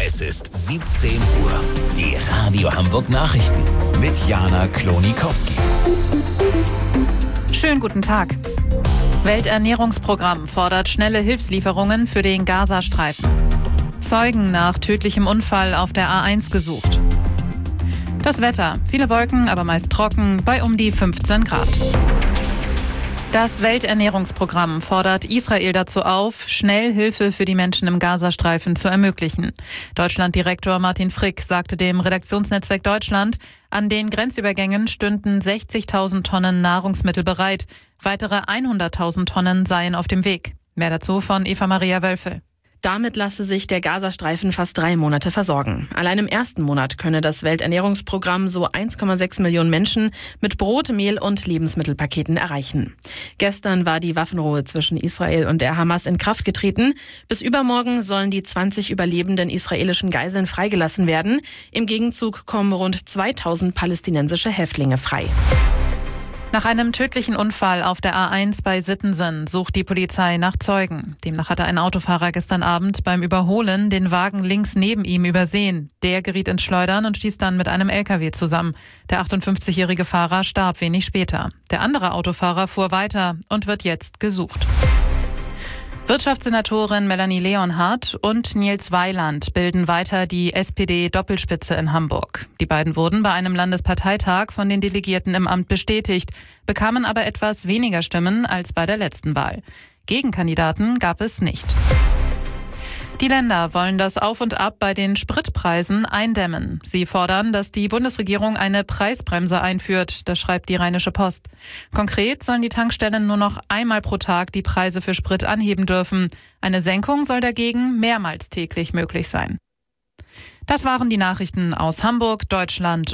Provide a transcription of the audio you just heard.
Es ist 17 Uhr. Die Radio Hamburg Nachrichten mit Jana Klonikowski. Schönen guten Tag. Welternährungsprogramm fordert schnelle Hilfslieferungen für den Gazastreifen. Zeugen nach tödlichem Unfall auf der A1 gesucht. Das Wetter. Viele Wolken, aber meist trocken, bei um die 15 Grad. Das Welternährungsprogramm fordert Israel dazu auf, schnell Hilfe für die Menschen im Gazastreifen zu ermöglichen. Deutschlanddirektor Martin Frick sagte dem Redaktionsnetzwerk Deutschland, an den Grenzübergängen stünden 60.000 Tonnen Nahrungsmittel bereit. Weitere 100.000 Tonnen seien auf dem Weg. Mehr dazu von Eva-Maria Wölfel. Damit lasse sich der Gazastreifen fast 3 Monate versorgen. Allein im ersten Monat könne das Welternährungsprogramm so 1,6 Millionen Menschen mit Brot, Mehl und Lebensmittelpaketen erreichen. Gestern war die Waffenruhe zwischen Israel und der Hamas in Kraft getreten. Bis übermorgen sollen die 20 überlebenden israelischen Geiseln freigelassen werden. Im Gegenzug kommen rund 2.000 palästinensische Häftlinge frei. Nach einem tödlichen Unfall auf der A1 bei Sittensen sucht die Polizei nach Zeugen. Demnach hatte ein Autofahrer gestern Abend beim Überholen den Wagen links neben ihm übersehen. Der geriet ins Schleudern und stieß dann mit einem LKW zusammen. Der 58-jährige Fahrer starb wenig später. Der andere Autofahrer fuhr weiter und wird jetzt gesucht. Wirtschaftssenatorin Melanie Leonhardt und Nils Weiland bilden weiter die SPD-Doppelspitze in Hamburg. Die beiden wurden bei einem Landesparteitag von den Delegierten im Amt bestätigt, bekamen aber etwas weniger Stimmen als bei der letzten Wahl. Gegenkandidaten gab es nicht. Die Länder wollen das Auf und Ab bei den Spritpreisen eindämmen. Sie fordern, dass die Bundesregierung eine Preisbremse einführt, das schreibt die Rheinische Post. Konkret sollen die Tankstellen nur noch einmal pro Tag die Preise für Sprit anheben dürfen. Eine Senkung soll dagegen mehrmals täglich möglich sein. Das waren die Nachrichten aus Hamburg, Deutschland